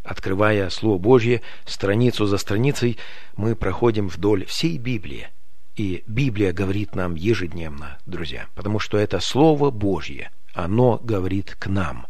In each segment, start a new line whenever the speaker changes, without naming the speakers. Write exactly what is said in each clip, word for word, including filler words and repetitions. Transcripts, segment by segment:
Открывая Слово Божье, страницу за страницей, мы проходим вдоль всей Библии. И Библия говорит нам ежедневно, друзья, потому что это Слово Божье, оно говорит к нам.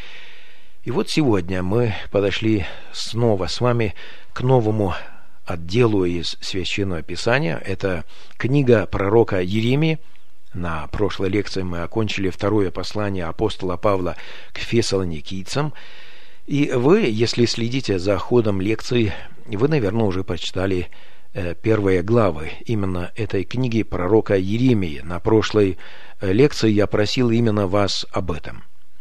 И вот сегодня мы подошли снова с вами к новому отделу из Священного Писания. Это книга пророка Иеремии. На прошлой лекции мы окончили второе послание апостола Павла к фессалоникийцам. И вы, если следите за ходом лекций, вы, наверное, уже прочитали э, первые главы именно этой книги пророка Иеремии. На прошлой лекции я просил именно вас об этом.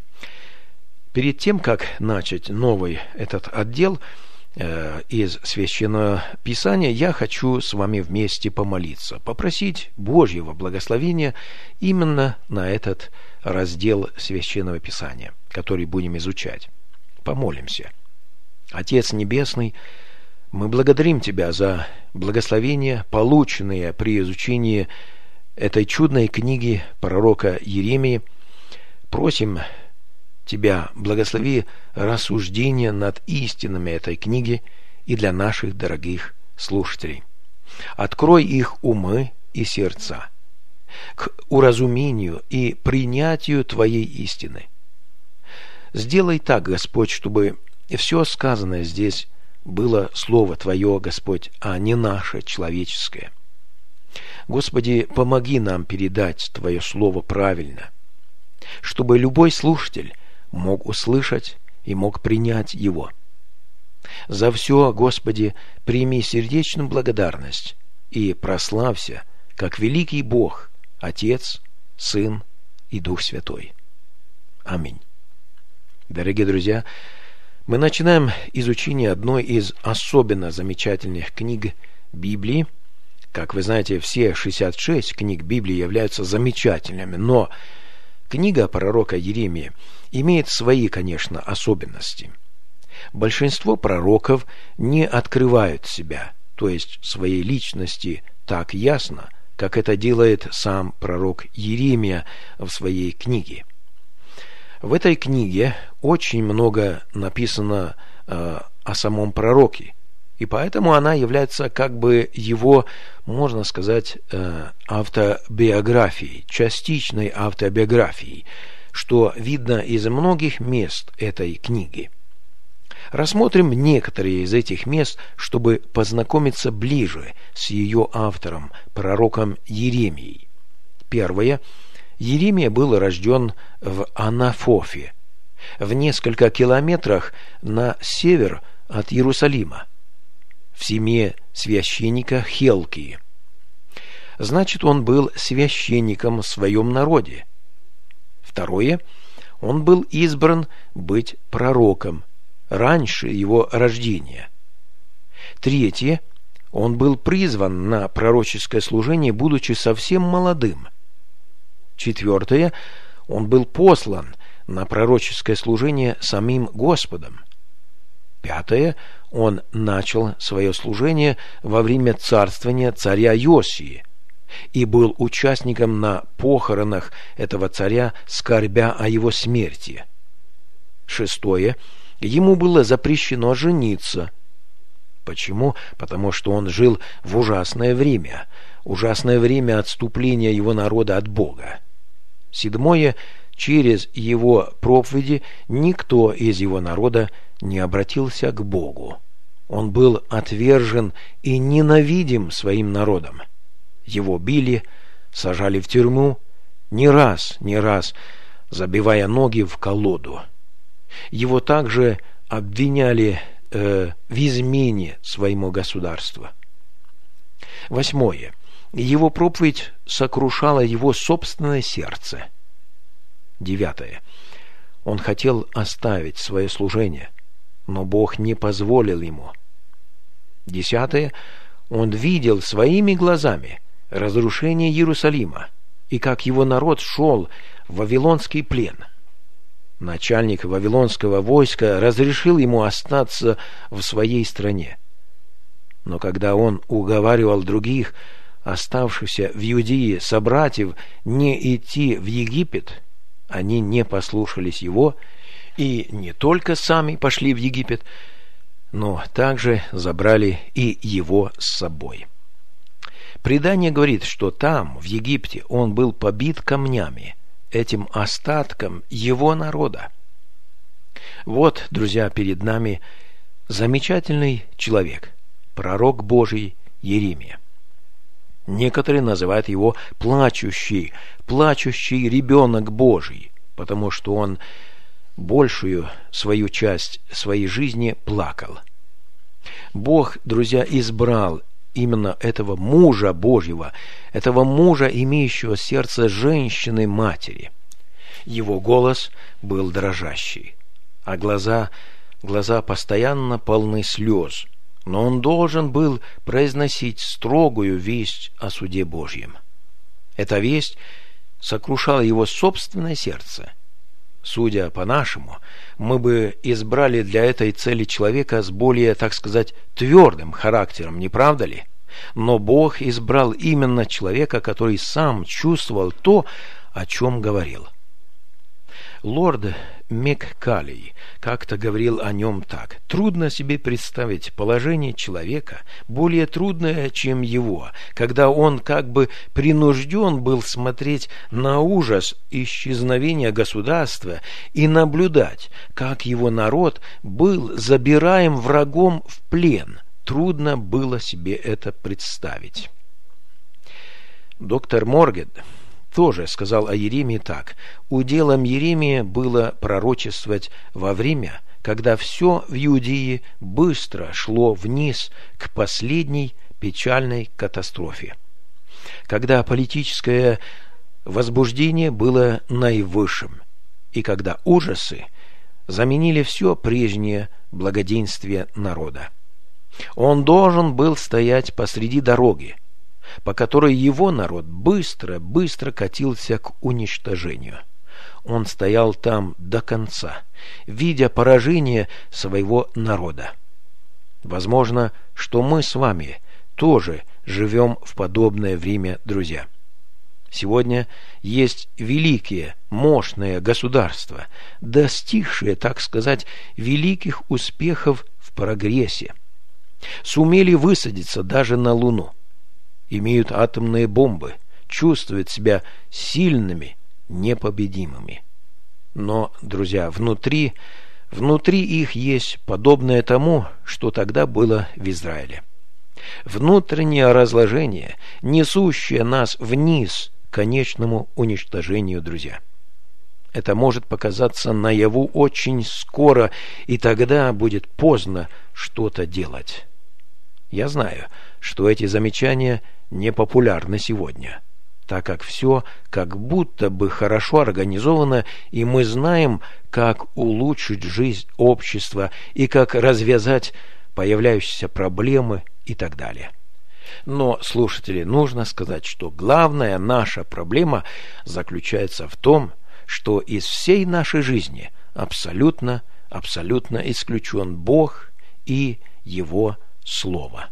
Перед тем, как начать новый этот отдел э, из Священного Писания, я хочу с вами вместе помолиться, попросить Божьего благословения именно на этот раздел Священного Писания, который будем изучать. Помолимся. Отец Небесный, мы благодарим Тебя за благословения, полученные при изучении этой чудной книги пророка Иеремии. Просим Тебя, благослови рассуждения над истинами этой книги и для наших дорогих слушателей. Открой их умы и сердца к уразумению и принятию Твоей истины. Сделай так, Господь, чтобы все сказанное здесь было Слово Твое, Господь, а не наше человеческое. Господи, помоги нам передать Твое Слово правильно, чтобы любой слушатель мог услышать и мог принять его. За все, Господи, прими сердечную благодарность и прославься, как великий Бог, Отец, Сын и Дух Святой. Аминь. Дорогие друзья, мы начинаем изучение одной из особенно замечательных книг Библии. Как вы знаете, все шестьдесят шесть книг Библии являются замечательными, но книга пророка Иеремии имеет свои, конечно, особенности. Большинство пророков не открывают себя, то есть своей личности, так ясно, как это делает сам пророк Иеремия в своей книге. В этой книге очень много написано э, о самом пророке, и поэтому она является как бы его, можно сказать, э, автобиографией, частичной автобиографией, что видно из многих мест этой книги. Рассмотрим некоторые из этих мест, чтобы познакомиться ближе с ее автором, пророком Иеремией. Первое. Иеремия был рожден в Анафофе, в несколько километрах на север от Иерусалима, в семье священника Хилкии. Значит, он был священником в своем народе. Второе. Он был избран быть пророком раньше его рождения. Третье. Он был призван на пророческое служение, будучи совсем молодым. Четвертое. Он был послан на пророческое служение самим Господом. Пятое. Он начал свое служение во время царствования царя Иосии и был участником на похоронах этого царя, скорбя о его смерти. Шестое. Ему было запрещено жениться. Почему? Потому что он жил в ужасное время, ужасное время отступления его народа от Бога. Седьмое. Через его проповеди никто из его народа не обратился к Богу. Он был отвержен и ненавидим своим народом. Его били, сажали в тюрьму, не раз, не раз забивая ноги в колоду. Его также обвиняли э, в измене своему государству. Восьмое. Его проповедь сокрушала его собственное сердце. Девятое. Он хотел оставить свое служение, но Бог не позволил ему. Десятое. Он видел своими глазами разрушение Иерусалима и как его народ шел в вавилонский плен. Начальник вавилонского войска разрешил ему остаться в своей стране. Но когда он уговаривал других, оставшихся в Иудее собратьев, не идти в Египет, они не послушались его и не только сами пошли в Египет, но также забрали и его с собой. Предание говорит, что там, в Египте, он был побит камнями, этим остатком его народа. Вот, друзья, перед нами замечательный человек, пророк Божий Иеремия. Некоторые называют его плачущий, плачущий ребенок Божий, потому что он большую свою часть своей жизни плакал. Бог, друзья, избрал именно этого мужа Божьего, этого мужа, имеющего сердце женщины-матери. Его голос был дрожащий, а глаза, глаза постоянно полны слез, но он должен был произносить строгую весть о суде Божьем. Эта весть сокрушала его собственное сердце. Судя по-нашему, мы бы избрали для этой цели человека с более, так сказать, твердым характером, не правда ли? Но Бог избрал именно человека, который сам чувствовал то, о чем говорил. Лорд Меккалей как-то говорил о нем так: трудно себе представить положение человека, более трудное, чем его, когда он как бы принужден был смотреть на ужас исчезновения государства и наблюдать, как его народ был забираем врагом в плен. Трудно было себе это представить. Доктор Моргед тоже сказал о Иеремии так: уделом Иеремии было пророчествовать во время, когда все в Иудее быстро шло вниз к последней печальной катастрофе, когда политическое возбуждение было наивысшим, и когда ужасы заменили все прежнее благоденствие народа. Он должен был стоять посреди дороги, по которой его народ быстро-быстро катился к уничтожению. Он стоял там до конца, видя поражение своего народа. Возможно, что мы с вами тоже живем в подобное время, друзья. Сегодня есть великие, мощные государства, достигшие, так сказать, великих успехов в прогрессе, сумели высадиться даже на Луну, имеют атомные бомбы, чувствуют себя сильными, непобедимыми. Но, друзья, внутри, внутри их есть подобное тому, что тогда было в Израиле. Внутреннее разложение, несущее нас вниз к конечному уничтожению, друзья. Это может показаться наяву очень скоро, и тогда будет поздно что-то делать. Я знаю, что эти замечания не популярны сегодня, так как все как будто бы хорошо организовано, и мы знаем, как улучшить жизнь общества и как развязать появляющиеся проблемы и так далее. Но, слушатели, нужно сказать, что главная наша проблема заключается в том, что из всей нашей жизни абсолютно, абсолютно исключен Бог и Его Слово.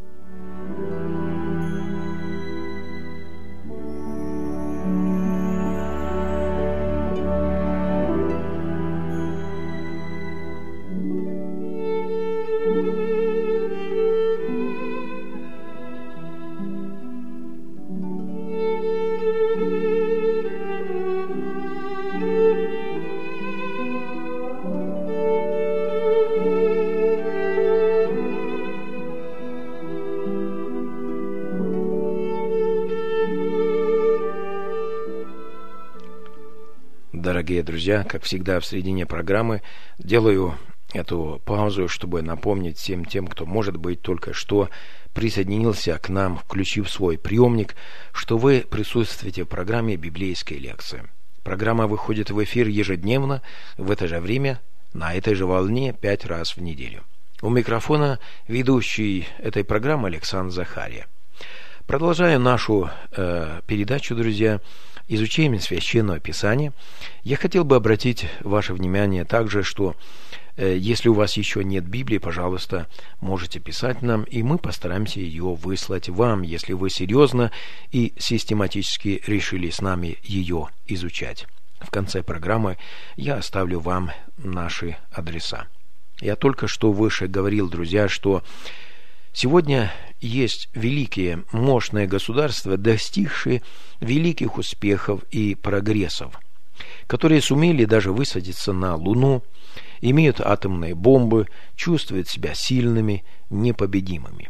Дорогие друзья, как всегда в середине программы делаю эту паузу, чтобы напомнить всем тем, кто, может быть, только что присоединился к нам, включив свой приемник, что вы присутствуете в программе «Библейская лекция». Программа выходит в эфир ежедневно, в это же время, на этой же волне, пять раз в неделю. У микрофона ведущий этой программы Александр Захария. Продолжая нашу э, передачу, друзья, изучением Священного Писания, я хотел бы обратить ваше внимание также, что э, если у вас еще нет Библии, пожалуйста, можете писать нам, и мы постараемся ее выслать вам, если вы серьезно и систематически решили с нами ее изучать. В конце программы я оставлю вам наши адреса. Я только что выше говорил, друзья, что сегодня есть великие, мощные государства, достигшие великих успехов и прогрессов, которые сумели даже высадиться на Луну, имеют атомные бомбы, чувствуют себя сильными, непобедимыми.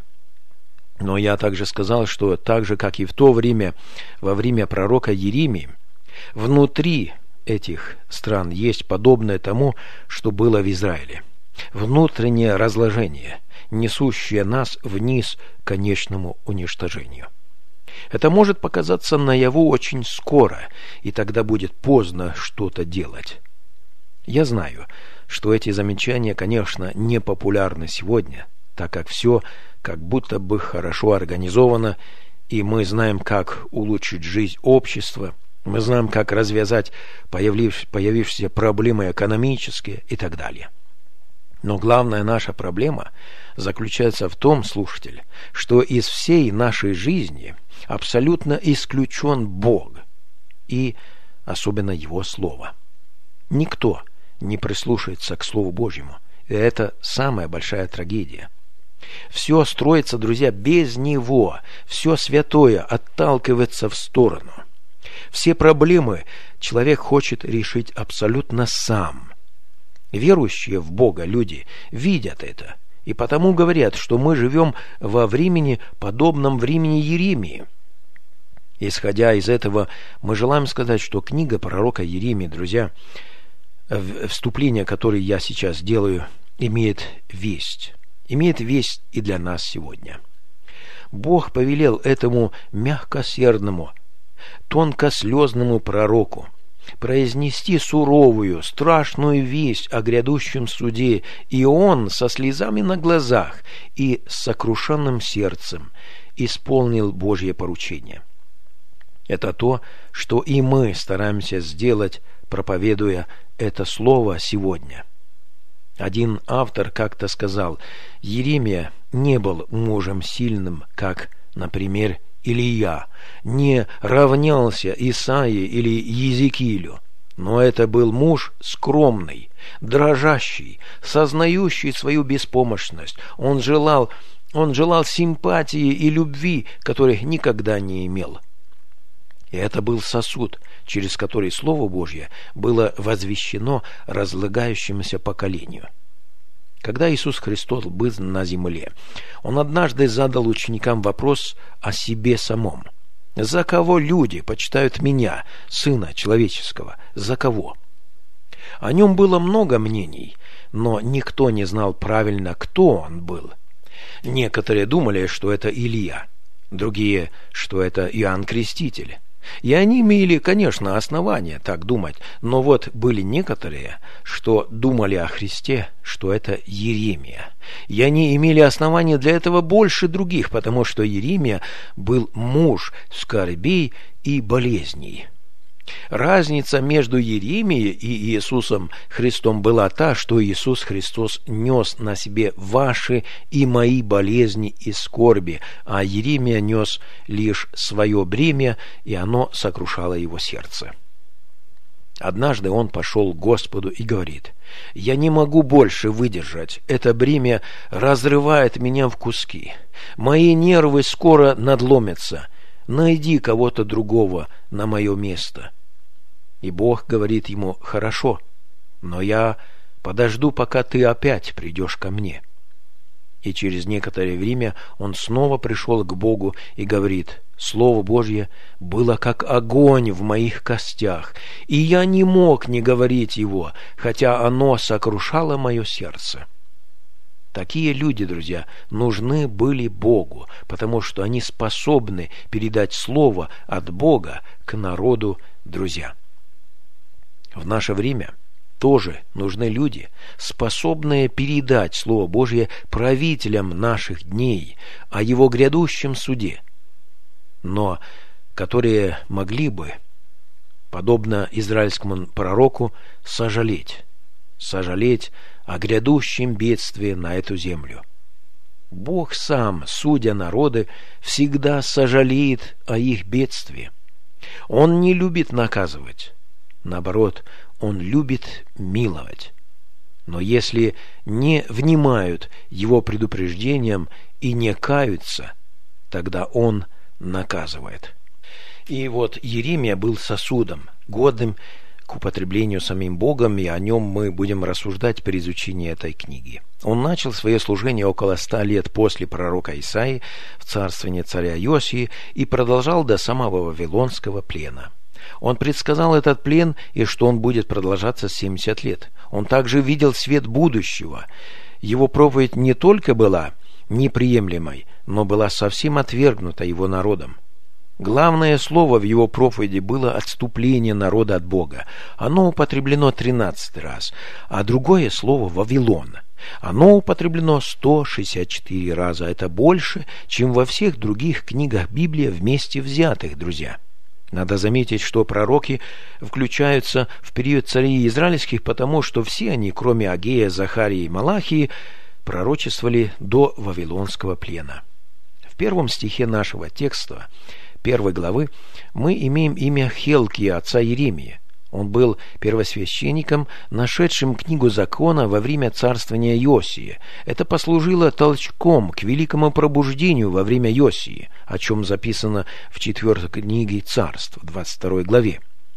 Но я также сказал, что так же, как и в то время, во время пророка Иеремии, внутри этих стран есть подобное тому, что было в Израиле. Внутреннее разложение, несущее нас вниз к конечному уничтожению. Это может показаться наяву очень скоро, и тогда будет поздно что-то делать. Я знаю, что эти замечания, конечно, не популярны сегодня, так как все как будто бы хорошо организовано, и мы знаем, как улучшить жизнь общества, мы знаем, как развязать появившиеся, появившиеся проблемы экономические и так далее. Но главная наша проблема заключается в том, слушатель, что из всей нашей жизни абсолютно исключен Бог и особенно Его Слово. Никто не прислушается к Слову Божьему. И это самая большая трагедия. Все строится, друзья, без Него. Все святое отталкивается в сторону. Все проблемы человек хочет решить абсолютно сам. Верующие в Бога люди видят это, и потому говорят, что мы живем во времени, подобном времени Иеремии. Исходя из этого, мы желаем сказать, что книга пророка Иеремии, друзья, вступление, которое я сейчас делаю, имеет весть. Имеет весть и для нас сегодня. Бог повелел этому мягкосердному, тонкослезному пророку произнести суровую, страшную весть о грядущем суде, и он со слезами на глазах и с сокрушенным сердцем исполнил Божье поручение. Это то, что и мы стараемся сделать, проповедуя это слово сегодня. Один автор как-то сказал: Иеремия не был мужем сильным, как, например, Илия, не равнялся Исаии или Иезекиилю, но это был муж скромный, дрожащий, сознающий свою беспомощность. Он желал, он желал симпатии и любви, которых никогда не имел. И это был сосуд, через который Слово Божье было возвещено разлагающемуся поколению. Когда Иисус Христос был на земле, Он однажды задал ученикам вопрос о себе самом. «За кого люди почитают Меня, Сына Человеческого? За кого?» О Нем было много мнений, но никто не знал правильно, кто Он был. Некоторые думали, что это Илия, другие, что это Иоанн Креститель. И они имели, конечно, основания так думать, но вот были некоторые, что думали о Христе, что это Иеремия. И они имели основания для этого больше других, потому что Иеремия был муж скорбей и болезней. Разница между Иеремией и Иисусом Христом была та, что Иисус Христос нес на себе ваши и мои болезни и скорби, а Иеремия нес лишь свое бремя, и оно сокрушало его сердце. Однажды он пошел к Господу и говорит: «Я не могу больше выдержать, это бремя разрывает меня в куски, мои нервы скоро надломятся. Найди кого-то другого на мое место». И Бог говорит ему: «Хорошо, но я подожду, пока ты опять придешь ко мне». И через некоторое время он снова пришел к Богу и говорит: «Слово Божье было как огонь в моих костях, и я не мог не говорить его, хотя оно сокрушало мое сердце». Такие люди, друзья, нужны были Богу, потому что они способны передать слово от Бога к народу, друзья. В наше время тоже нужны люди, способные передать Слово Божье правителям наших дней о Его грядущем суде, но которые могли бы, подобно израильскому пророку, сожалеть, сожалеть о грядущем бедствии на эту землю. Бог сам, судя народы, всегда сожалеет о их бедствии. Он не любит наказывать. Наоборот, Он любит миловать. Но если не внимают его предупреждениям и не каются, тогда он наказывает. И вот Иеремия был сосудом, годным к употреблению самим Богом, и о нем мы будем рассуждать при изучении этой книги. Он начал свое служение около ста лет после пророка Исаии в царствовании царя Иосии и продолжал до самого Вавилонского плена. Он предсказал этот плен и что он будет продолжаться семьдесят лет. Он также видел свет будущего. Его проповедь не только была неприемлемой, но была совсем отвергнута его народом. Главное слово в его проповеди было отступление народа от Бога. Оно употреблено тринадцать раз, а другое слово «Вавилон». Оно употреблено сто шестьдесят четыре раза. Это больше, чем во всех других книгах Библии вместе взятых, друзья. Надо заметить, что пророки включаются в период царей израильских, потому что все они, кроме Агея, Захарии и Малахии, пророчествовали до Вавилонского плена. В первом стихе нашего текста первой главы мы имеем имя Хилкия, отца Иеремии. Он был первосвященником, нашедшим книгу закона во время царствования Иосии. Это послужило толчком к великому пробуждению во время Иосии, о чем записано в четвертой книге Царств, двадцать второй главе.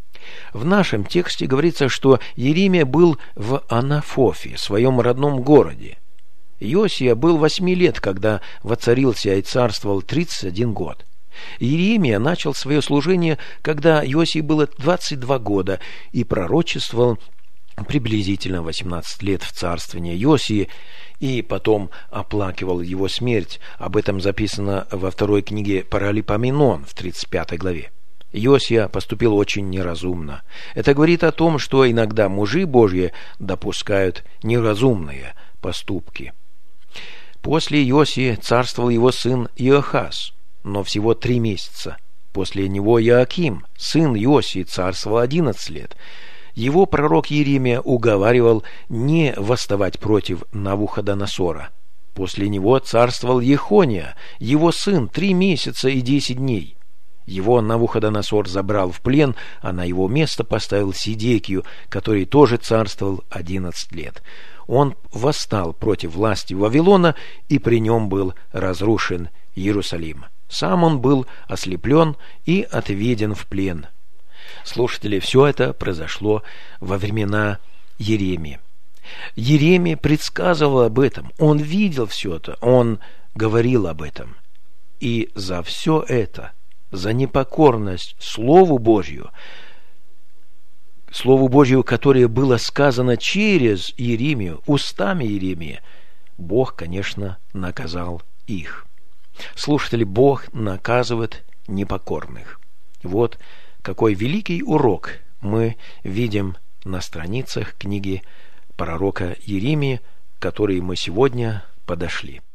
В нашем тексте говорится, что Иеремия был в Анафофе, своем родном городе. Иосия был восьми лет, когда воцарился и царствовал тридцать один год. Иеремия начал свое служение, когда Иосии было двадцать два года, и пророчествовал приблизительно восемнадцать лет в царствовании Иосии, и потом оплакивал его смерть. Об этом записано во второй книге Паралипоменон в тридцать пятой главе. Иосия поступил очень неразумно. Это говорит о том, что иногда мужи Божьи допускают неразумные поступки. После Иосии царствовал его сын Иохас, но всего три месяца. После него Иоаким, сын Иосии, царствовал одиннадцать лет. Его пророк Иеремия уговаривал не восставать против Навуходоносора. После него царствовал Ехония, его сын, три месяца и десять дней. Его Навуходоносор забрал в плен, а на его место поставил Сидекию, который тоже царствовал одиннадцать лет. Он восстал против власти Вавилона, и при нем был разрушен Иерусалим. Сам он был ослеплен и отведен в плен. Слушатели, все это произошло во времена Иеремии. Иеремия предсказывал об этом, он видел все это, он говорил об этом. И за все это, за непокорность Слову Божью, Слову Божью, которое было сказано через Иеремию, устами Иеремии, Бог, конечно, наказал их. Слушатели, Бог наказывает непокорных. Вот какой великий урок мы видим на страницах книги пророка Иеремии, к которой мы сегодня подошли.